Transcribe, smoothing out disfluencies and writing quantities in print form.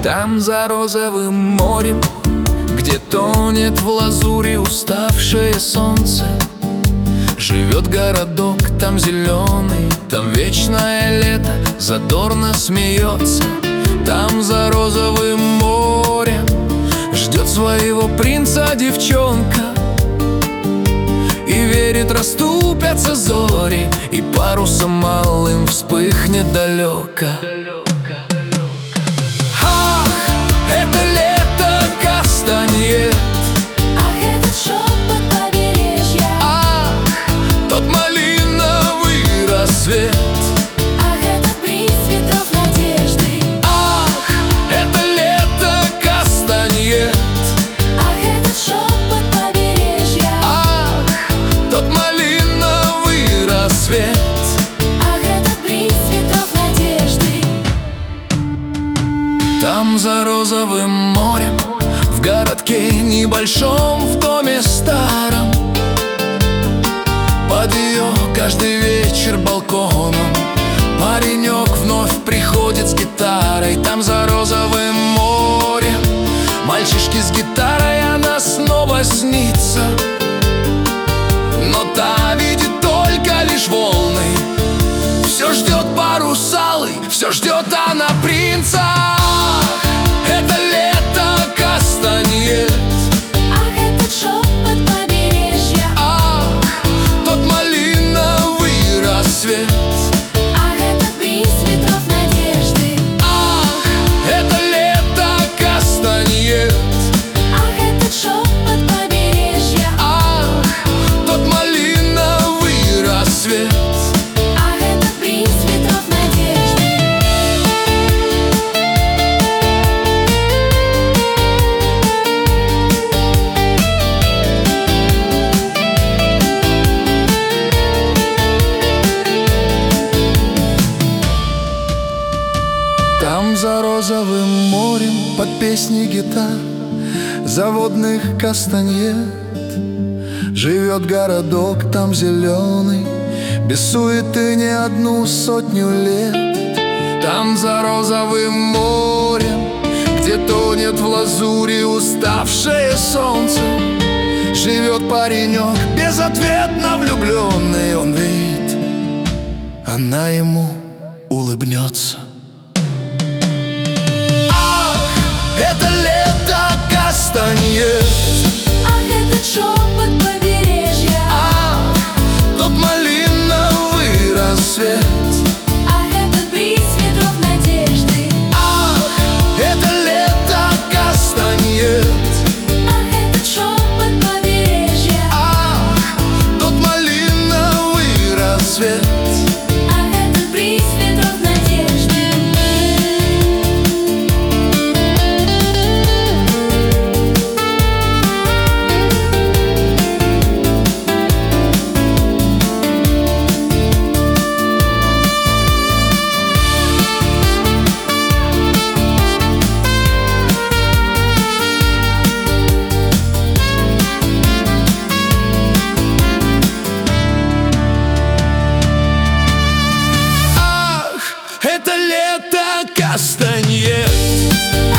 Там за розовым морем, где тонет в лазури уставшее солнце, живет городок, там зеленый, там вечное лето задорно смеется. Там за розовым морем ждет своего принца девчонка и верит, расступятся зори, и парусом малым вспыхнет далеко. Ах, это лето кастаньет, Ах, этот шепот побережья, ах, тот малиновый рассвет, ах, этот бриз ветров надежды, ах, это лето кастаньет, ах, этот шепот побережья, ах, тот малиновый рассвет. ах, этот бриз ветров надежды. Там за розовым морем, в городке небольшом, в доме старом, под ее каждый вечер балконом паренек вновь приходит с гитарой. Там за розовым морем мальчишки с гитарой, она снова снится, но та видит только лишь волны. Все ждет парус алый, все ждет она принца. Это лето кастаньет, Ах, этот шепот побережья, ах, тот малиновый рассвет, ах, этот бриз ветров надежды, ах, это лето кастаньет, ах, этот шепот побережья, ах, тот малиновый рассвет. ах, этот бриз ветров надежды. Там за розовым морем под песни гитар заводных кастаньет живет городок, там зеленый, без суеты не одну сотню лет. Там за розовым морем, где тонет в лазури уставшее солнце, живет паренек, безответно влюбленный. Он видит, она ему улыбнется. Это лето кастаньет, Ах, этот шепот побережья, ах, тот малиновый рассвет, ах, этот бриз ветров надежды, ах, это лето кастаньет, ах, этот шепот побережья, ах, тот малиновый рассвет. ах, этот бриз ветров надежды. Ах, это лето кастаньет,